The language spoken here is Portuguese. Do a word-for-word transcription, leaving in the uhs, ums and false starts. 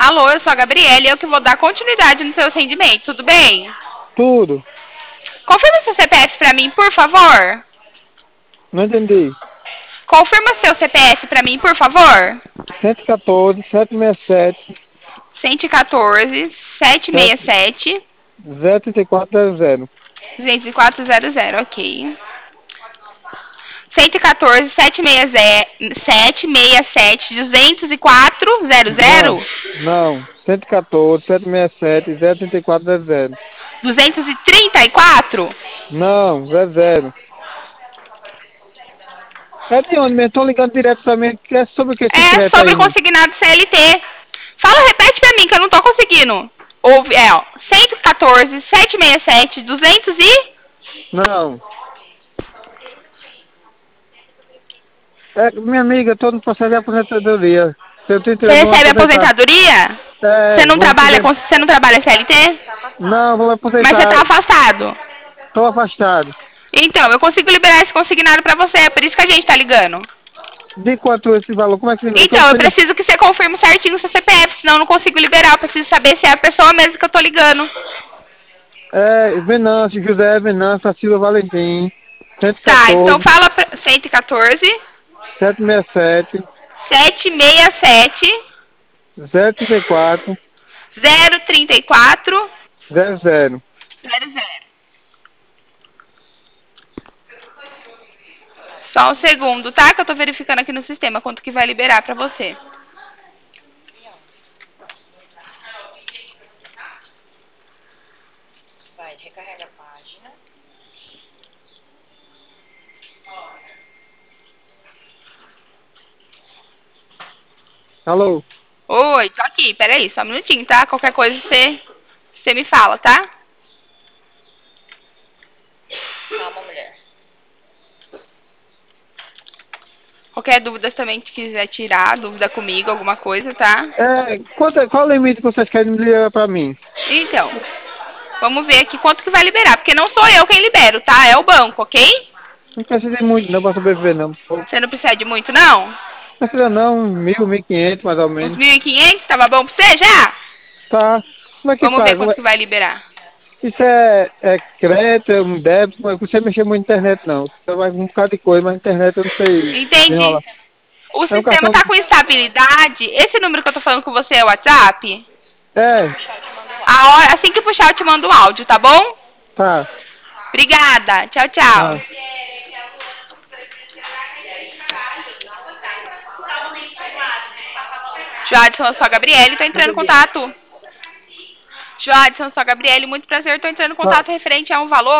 Alô, eu sou a Gabriela e eu que vou dar continuidade no seu atendimento, tudo bem? Tudo. Confirma seu C P F pra mim, por favor. Não entendi. Confirma seu C P F pra mim, por favor. cento e quatorze, setecentos e sessenta e sete, cento e quatorze, setecentos e sessenta e sete, zero trinta e quatro zero zero. duzentos e quatro zero zero, ok. cento e quatorze, setecentos e sessenta, setecentos e sessenta e sete, duzentos e quatro zero Não, zero, não. cento e quatorze, setecentos e sessenta e sete, zero trinta e quatro zero zero. duzentos e trinta e quatro. Não, zero zero. É de onde mesmo? Estão ligando direto pra mim. Que é sobre o que esse É crédito sobre aí, mano? consignado C L T. Fala, repete pra mim que eu não tô conseguindo. Ouve, é, ó, cento e quatorze, setecentos e sessenta e sete, duzentos e... Não. É, minha amiga, eu tô no processo de aposentadoria. Eu tô Você entrando, vou me recebe aposentar. aposentadoria? Você É, não vou me trabalha aposentar. com, você não trabalha C L T? Não, vou me Mas você aposentar. tá afastado. Tô afastado. Então, eu consigo liberar esse consignado pra você, é por isso que a gente tá ligando. De quanto esse valor? Como é que eu tô Então, eu sem... preciso que você confirme certinho o seu C P F, senão eu não consigo liberar. Eu preciso saber se é a pessoa mesmo que eu tô ligando. É, Venâncio, José Venâncio da Silva Valentim, Tá, então cento e quatorze, fala pra cento e quatorze, setecentos e sessenta e sete, setecentos e sessenta e sete, zero trinta e quatro zero trinta e quatro zero zero. zero zero. Só um segundo, tá? Que eu tô verificando aqui no sistema quanto que vai liberar pra você. Vai, recarrega a página. Alô? Oi, tô aqui, peraí, só um minutinho, tá? Qualquer coisa você, você me fala, tá? Calma, mulher. Qualquer dúvida também que quiser tirar, dúvida comigo, alguma coisa, tá? É, quanto, é- qual é o limite que vocês querem me ligar pra mim? Então, vamos ver aqui quanto que vai liberar, porque não sou eu quem libero, tá? É o banco, ok? Não precisa de muito não pra sobreviver não. Não Você não precisa de muito, não? precisa não, um mil, mil e quinhentos mais ou Uns menos. mil e quinhentos, tava bom pra você já? Tá. Como é que Vamos ver faz? Como quanto é- que vai liberar. Isso é, é crédito, é um débito, mas você mexer muito na internet não. Você vai com um bocado de coisa, mas na internet eu não sei Entendi. desenrolar. O É um sistema cartão... tá com instabilidade. Esse número que eu tô falando com você é o WhatsApp? É, A hora, assim que puxar, eu te mando um áudio, tá bom? tá. Obrigada. Tchau, tchau. Tá. Joadson, eu sou a Gabriele, tô entrando em contato. Joadson, eu sou a Gabriele, muito prazer, tô entrando em Tá. contato referente a um valor.